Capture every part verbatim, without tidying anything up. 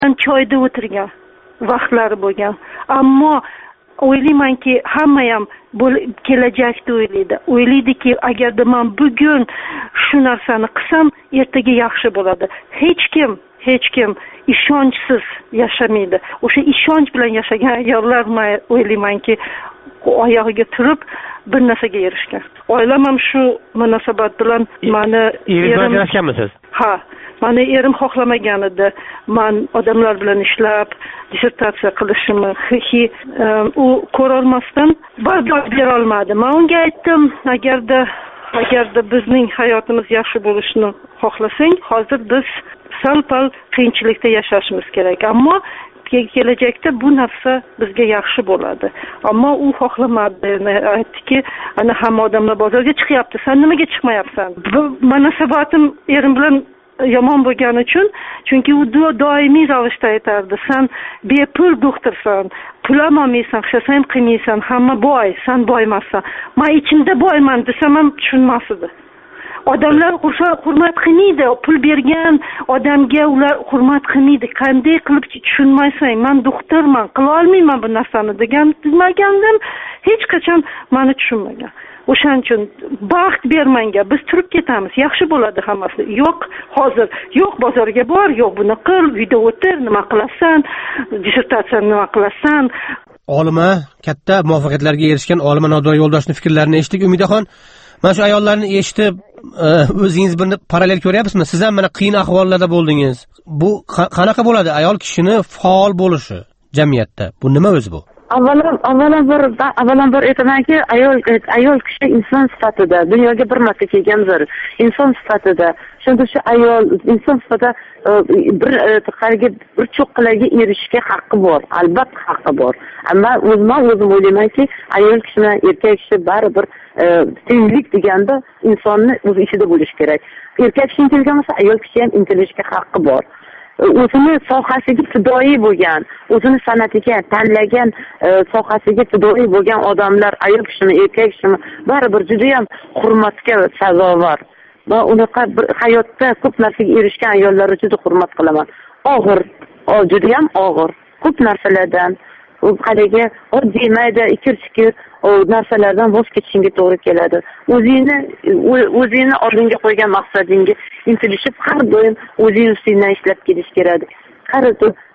choyda o'tirgan vaqtlari bo'lgan. Ammo o'ylaymanki, hamma ham kelajakda o'ylaydi. O'ylaydiki, agarda men bugun shu narsani qilsam, ertaga yaxshi bo'ladi. Hech kim, hech kim ishonchsiz yashamaydi. O'sha ishonch bilan yashagan ayollar men o'ylaymanki, oyog'iga turib bir narsaga erishgan. Oilam ham shu munosabat bilan meni erim yarashganmisiz? Ha, meni erim xohlamagan edi. Men odamlar bilan ishlab, dissertatsiya qilishimni u ko'ra olmasdan bardosh bera olmadi. Men unga aytdim, agarda agarda bizning hayotimiz yaxshi bo'lishini xohlasang, hozir biz sal-pal qiyinchilikda yashashimiz kerak. Ammo kelajakda bu narsa bizga yaxshi bo'ladi. Ammo u xohlamadi. Aytdiki, ana hamma odamlar bozorga chiqyapti, sen nimaga chiqmayapsan? Bu munosabatim erim bilan yomon bo'lgani uchun, chunki u doimiy ravishda aytardi, sen bepul doktorsan, pul olmaysan, hech narsa ham qilmaysan, hamma boy, sen boy emassan. Men ichimda boyman desam ham tushunmas edi. Odamlar hurmat qilmaydi, pul bergan odamga ular hurmat qilmaydi. Qanday qilib tushunmaysan? Men doktorman, qila olmayman bu narsani degan demagandim, hech qachon meni tushunmagan. O'shaning uchun baxt bermanga, biz turib ketamiz, yaxshi bo'ladi hammasi. Yo'q, hozir yo'q bozorga bor, yo'q buni qil, uyda o'tir, nima qilasan, dissertatsiyani nima qilasan. Olima, katta muvaffaqiyatlarga erishgan Olima Nodira Yo'ldoshning fikrlarini eshitdik. Umidaxon, mana shu ayollarni eshitib, o'zingiz bir parallel ko'ryapsizmi? Siz ham mana qiyin ahvollarda bo'ldingiz. Bu qanaqa bo'ladi ayol kishini faol bo'lishi jamiyatda? Bu nima o'zi bu? Avvalo, avvalambor, avvalambor aytamanki, ayol ayol kishi inson sifatida dunyoga bir marta kelgandir. Inson sifatida, shunda shu ayol inson sifatida bir qariga bir cho'qqilarga erishishga haqqi bor, albatta haqqi bor. Ammo o'zim o'zim o'ylaymanki, ayol kishi bilan erkak kishi baribir tenglik deganda insonni o'z ishida bo'lish kerak. Erkak kishi intilgan bo'lsa, ayol kishi ham intilishga haqqi bor. O'zini sohasiga fidoyi bo'lgan, o'zini san'atiga tanlagan sohasiga fidoyi bo'lgan odamlar, ayol kishimi, erkak kishimi, baribir juda ham hurmatga sazovor. Va unaqa bir hayotda ko'p narsaga erishgan ayollarni juda hurmat qilaman. Og'ir, juda ham og'ir, ko'p narsalardan, qadagi oddiy mayda ikir-chikir narsalardan voz kechishingga to'g'ri keladi. O'zingni o'zingni oldinga qo'ygan maqsadingga intilishib, har doim o'zing ustingdan ishlab kelish kerak. Har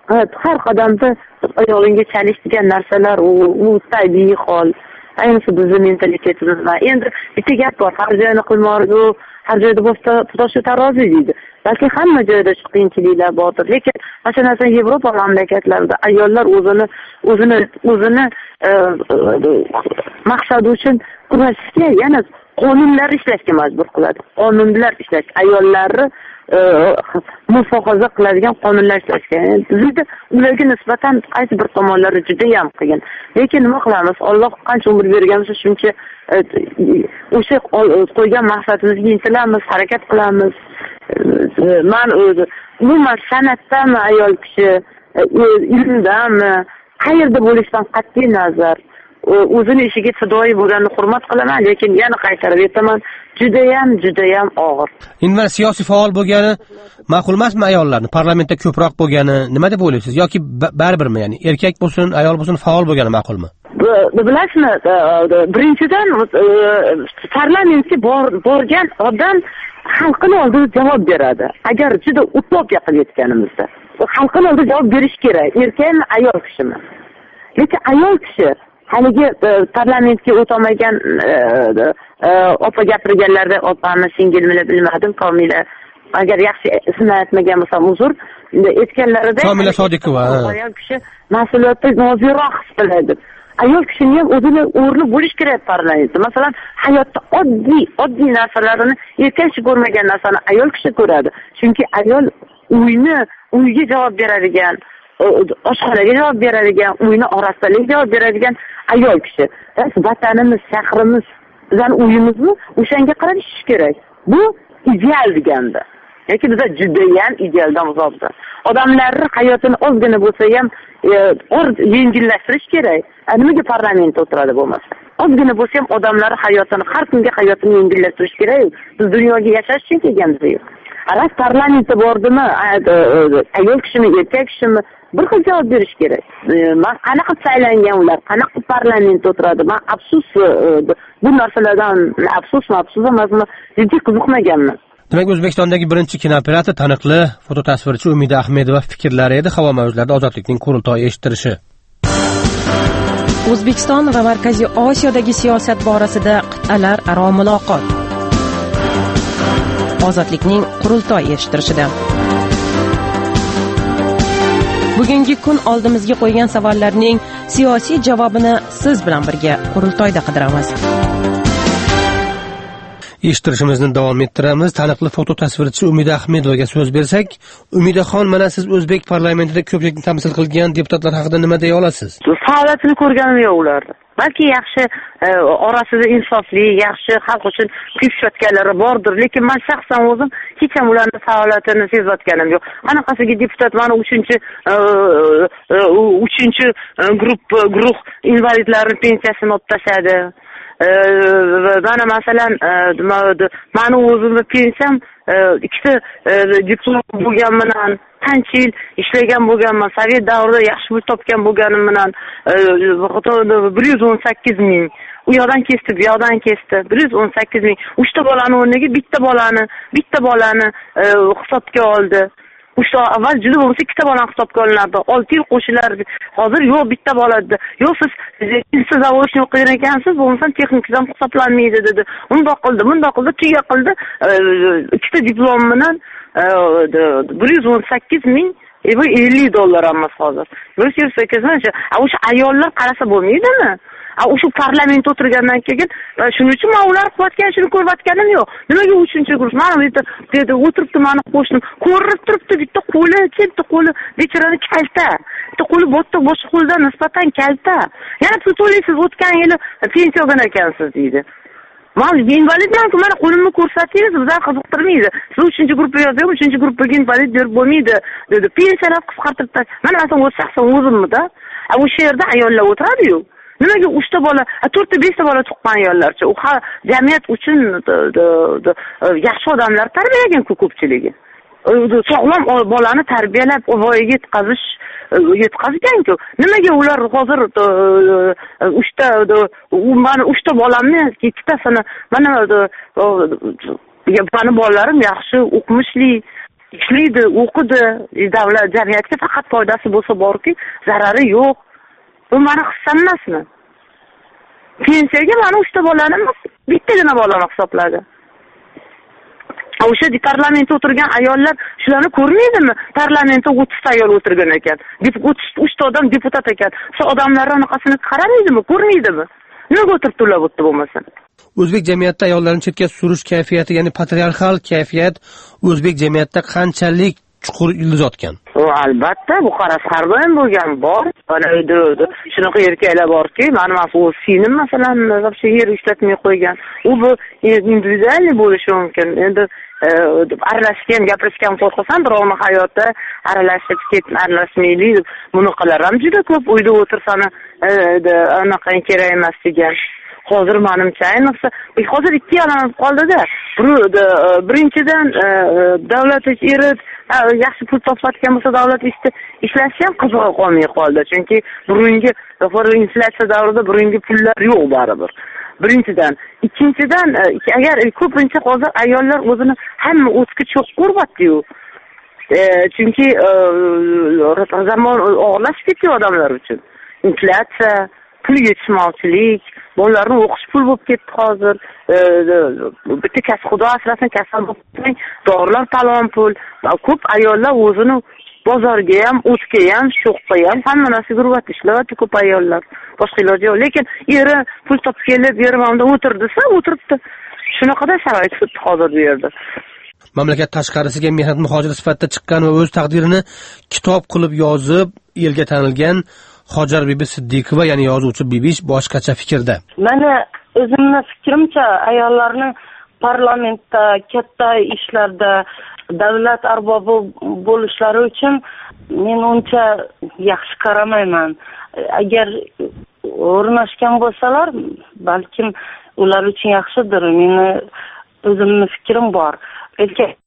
har qadamda oyog'ingga chalishgan narsalar u tabiiy hol. Ayniqsa bizning mentalitetimizda. Endi bitta gap bor, har joyni qilmorgu, har joyda bo'lsa to'sha tarozi deydi. Balki hamma joyda shu qiyinchiliklar bordir. Lekin masalan, Yevropa mamlakatlarida ayollar o'zini o'zini o'zini maqsadi uchun kurashga, yana qonunlar ishlashga majbur qiladi. Qonunlar ishlash, ayollarni muhofaza qiladigan qonunlar ishlashga. Bizda ularga nisbatan qaysi bir tomonlari juda ham qiyin. Lekin nima qilamiz? Alloh qancha umr berganmiz, shuncha o'sha qo'ygan maqsadimizga intilamiz, harakat qilamiz. Men umuman san'atdami ayol kishi, ilmdami, qayerda bo'lishdan qat'iy nazar o'zini ishiga fidoyi bo'lganini hurmat qilaman, lekin yana qaytarib aytaman, juda ham juda ham og'ir. Endi siyosiy faol bo'lgani ma'qul emasmi ayollarni? Parlamentda ko'proq bo'lgani nima deb o'ylaysiz? Yoki baribirmi, ya'ni erkak bo'lsin, ayol bo'lsin faol bo'lgani ma'qulmi? Bilasizmi, birinchidan parlamentga borgan odam xalqning oldida javob beradi. Agar juda utopiya qilayotganimizda, xalqning oldida javob berish kerak. Erkakmi, ayol kishimi? Lekin ayol kishi haligi parlamentga o'tolmagan opa gapirganlarda, opamni singilmini bilmadim, Komila, agar yaxshi ismini aytmagan bo'lsam uzr, aytganlarida Komila Sodiqova, ayol kishi mas'uliyatni nozirroq his qiladi. Ayol kishining ham o'zini o'rni bo'lish kerak parlamentda. Masalan, hayotda oddiy, oddiy narsalarni erkak kishi ko'rmagan narsani ayol kishi ko'radi. Chunki ayol uyni, uyga javob beradigan, oshxonaga javob beradigan, uyni orasidagi javob beradigan ayol kishi. Vatanimiz, shahrimiz, bizning uyimizmi, o'shanga qarashish kerak. Bu ideal deganda. Yoki bizda juda ham idealdan uzoqda. Odamlarning hayotini ozgina bo'lsa ham yengillashtirish kerak. Nimaga parlamentda o'tiradi bo'lmasa? Ozgina bo'lsa ham odamlar hayotini, har kungi hayotini yengillashtirish kerak. Biz dunyoga yashash uchun kelganmiz. Aras parlamentda bordimi, ayol kishimi, erkak kishimi bir xil javob berish kerak. Men qanaqa saylangan ular, qanaqa parlamentda o'tiradi? Men afsus bu narsalardan afsusmi, afsus emasmi, jiddiy qiziqmaganman. Demak, O'zbekistondagi birinchi kinooperator taniqli fototasvirchi Umida Ahmedova fikrlari edi havo mavzularida ozodlikning qurultoyi eshittirishi. O'zbekiston va Markaziy Osiyodagi siyosat borasida qit'alar aro muloqot. Ozodlikning qurultoyi eshittirishida. Bugungi kun oldimizga qo'ygan savollarning siyosiy javobini siz bilan birga qurultoyda qidiramiz. Eshittirishimizni davom ettiramiz. Taniqli fototasvirchi Umida Ahmedovaga so'z bersak, Umidaxon, mana siz o'zbek parlamentida ko'pchilikni tamsil qilgan deputatlar haqida nima deya olasiz? Faoliyatini ko'rganim yo'q ularni. Balki yaxshi orasida insofli, yaxshi xalq uchun kuchayotganlari bordir, lekin men shaxsan o'zim hech ham ularning faoliyatini sezayotganim yo'q. Qanaqasiga deputat mana uchinchi uchinchi guruh guruh invalidlarning pensiyasini olib tashladi. Mana masalan, meni o'zimni pensiyam ikkita diplom bo'lganman, qancha yil ishlagan bo'lganman, sovet davrida yaxshi pul topgan bo'lganim bilan bir yuz o'n sakkiz ming u yoqdan kesdi, bu yoqdan kesdi. bir yuz o'n sakkiz ming. uchta bolani o'rniga bitta bolani, bitta bolani hisobga oldi. Uchta avval juda bo'lsa ikkita bolani hisobga olinardi. olti yil qo'shilardi. Hozir yo'q, bitta bola dedi. Yo'q, siz siz zavodni o'qigan ekansiz, bo'lmasam texnikam hisoblanmaydi dedi. Undoq qildi, bundoq qildi, tuya qildi. Ikkita diplom bilan bir yuz o'n sakkiz ming bu ellik dollar emas hozir. bir yuz o'n sakkiz ming. O'sha ayollar qarasa bo'lmaydimi? O'sha parlamentda o'tirgandan keyin shuning uchun men ular qilayotgan ishini ko'rayotganim yo'q. Nimaga uchinchi guruh? Mana bu yerda dedi, o'tiribdi meni qo'shnim, ko'rib turibdi, bitta qo'li, bitta qo'li bechorani kalta. Bitta qo'li bo'tda, boshqa qo'ldan nisbatan kalta. Yana pul to'laysiz, o'tgan yili pensiya olgan ekansiz deydi. Men invalidman-ku, mana qo'limni ko'rsatingiz, bizlar qiziqtirmaydi. Siz uchinchi guruhga yozib, uchinchi guruhga invalid berib bo'lmaydi, dedi. Pensiyalar qisqartirib tashlash. Mana men o'z shaxsan o'zimmi-da. O'sha yerda ayollar o'tiradi-yu. Nimaga uchta bola, to'rtta beshta bola tuqqan ayollarcha, u jamiyat uchun yaxshi odamlar tarbiyalagan-ku ko'pchiligi. Sog'lom bolani tarbiyalab, voyaga yetkazish yetkazgan-ku. Nimaga ular hozir uchta mana uchta bolamni, ikkitasini mana mana bolalarim yaxshi o'qimishli, ishlaydi, o'qidi, davlat jamiyatga faqat foydasi bo'lsa borki, zarari yo'q. Bu meni hissam emasmi? Pensiyaga mana uchta bolani emas, bittagina bolani hisobladi. O'sha parlamentda o'tirgan ayollar shularni ko'rmaydimi? Parlamentda o'ttizta ayol o'tirgan ekan. uchta odam deputat ekan. Shu odamlar anaqasini qaramaydimi, ko'rmaydimi? Nega o'tirib ular bu yerda bo'lmasa? O'zbek jamiyatida ayollarni chetga surish kayfiyati, ya'ni patriarxal kayfiyat o'zbek jamiyatida qanchalik chuqur ildiz otgan? O albatta, bu qaras har doim bo'lgan, bor. Mana shunaqa erkaklar borki, mana men o'z singlim masalan, вообще yer ishlatmay qo'ygan. U bu individualniy bo'lishi mumkin. Endi aralashgan, gapirishgan qo'rqsam, birovni hayoti aralashib ketma, aralashmaylik. Buni qilar ham juda ko'p. Uyda o'tirsani, anaqa kerak emas degan. Hozir menimcha ayniqsa, hozir ikki yalanib qoldi-da. Birinchidan davlat eri yaxshi pul topayotgan bo'lsa, davlat ishda ishlashi ham qiziq qolmay qoldi. Chunki burungi inflyatsiya davrida burungi pullar yo'q baribir. Birinchidan, ikkinchidan, agar ko'pincha hozir ayollar o'zini hamma o'tga cho'q ko'ryapti-yu. Chunki zamon og'irlashib ketdi odamlar uchun. Inflyatsiya, pul yetishmovchilik, bolalarni o'qish pul bo'lib ketdi hozir. Bitta kasb xudo asrasin, kasal bo'lib ketmang, dorilar talon pul. Ko'p ayollar o'zini bozorga ham, o'tga ham, sho'qqa ham hamma narsaga urvat ishlayapti ko'p ayollar. Boshqa iloji yo'q. Lekin eri pul topib kelib, eri mana o'tirdisa, o'tiribdi. Shunaqada sharoit tutdi hozir bu yerda. Mamlakat tashqarisiga mehnat muhojiri sifatida chiqqan va o'z taqdirini kitob qilib yozib, elga tanilgan Hojar Bibi Siddiqova, ya'ni yozuvchi Bibish boshqacha fikrda. Mana o'zimning fikrimcha, ayollarning parlamentda, katta ishlarda, davlat arbobi bo'lishlari uchun men uncha yaxshi qaramayman. Agar o'rnashgan bo'lsalar, balkim ular uchun yaxshidir. Meni o'zimning fikrim bor. Erkak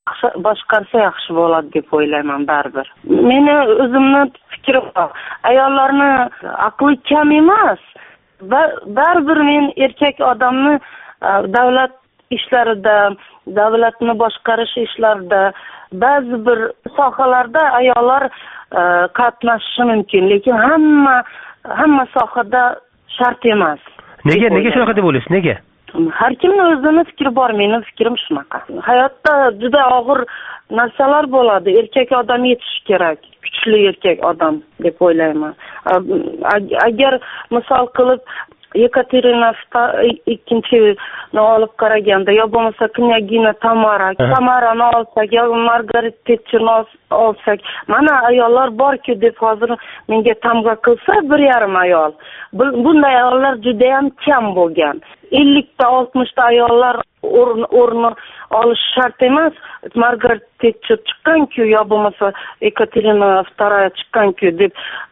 boshqarsa yaxshi bo'ladi deb o'ylayman baribir. Meni o'zimni fikrim bor. Ayollarni aqli kam emas. Baribir men erkak odamni davlat ishlarida, davlatni boshqarish ishlarida, ba'zi bir sohalarda ayollar qatnashishi mumkin, lekin hamma hamma sohada shart emas. Nega nega shunaqa deb o'ylaysiz? Nega? Har kimning o'zining fikri bor, mening fikrim shunaqa. Hayotda juda og'ir narsalar bo'ladi. Erkak odam yetishi kerak, kuchli erkak odam deb o'ylayman. Agar misol qilib Yekaterina ikkinchini olib qaraganda, yo bo'lmasa Knyagina Tamara, Tamarani olsak, yo Margaret Thatcherni olsak, mana ayollar bor-ku deb hozir menga tamg'a qilsa bir yarim ayol. Bunday ayollar juda ham kam bo'lgan. ellikta oltmishta ayollar o'rni olish shart emas. Margaret Thatcher chiqqan-ku, yo bo'lmasa Yekaterina ikkinchi chiqqan-ku deb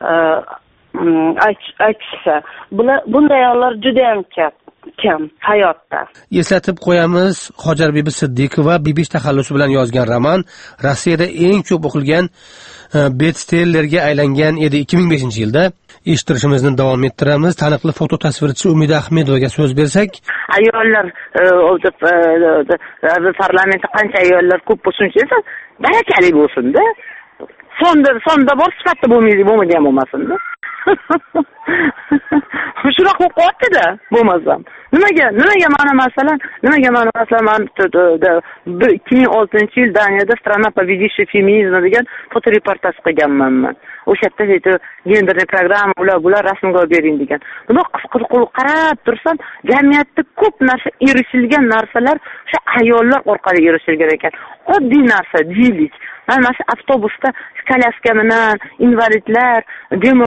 aytishsa, bunday ayollar juda ham kam hayotda. Eslatib qo'yamiz, Hojar Bibi Siddiqova Bibish taxallusi bilan yozgan roman Rossiyada eng ko'p o'qilgan bestsellerga aylangan edi ikki ming beshinchi yilda. Eshittirishimizni davom ettiramiz. Taniqli foto tasvirchi Umida Ahmedovaga so'z bersak, ayollar parlamentda qancha ayollar ko'p bo'lsin-chi, barakali bo'lsin-da. Sonda sonda bor, sifatda bo'lmaydi, bo'lmagan bo'lmasin-da. Shunaqa o'qiyapti-da, bo'lmasam. Nimaga, nimaga mana masalan, nimaga mana masalan ikki ming oltinchi yil Daniyada Strana победившая феминизм degan fotoreportaj qilganman men. O'sha yerda genderli programma ular bular rasmga olib bering degan. Buni qisqa-qisqa qarab tursam, jamiyatda ko'p narsa erishilgan narsalar o'sha ayollar orqali erishilgan ekan. Oddiy narsa, deylik. Mana shu avtobusda kolyaska bilan invalidlar,